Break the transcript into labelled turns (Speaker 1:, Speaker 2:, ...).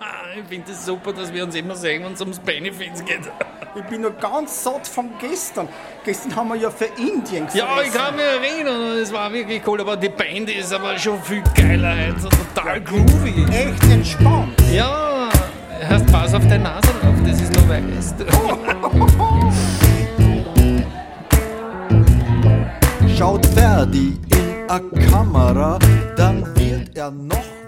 Speaker 1: Ich finde es super, dass wir uns immer sehen, wenn es ums Benefits geht.
Speaker 2: Ich bin noch ganz satt von gestern. Gestern haben wir ja für Indien gefressen.
Speaker 1: Ja, ich kann mich erinnern, es war wirklich cool, aber die Band ist aber schon viel geiler heute, so total groovy.
Speaker 2: Echt entspannt.
Speaker 1: Ja, hast Pass auf deine Nase drauf, das ist noch weiß.
Speaker 3: Schaut Ferdi in a Kamera, dann wird er noch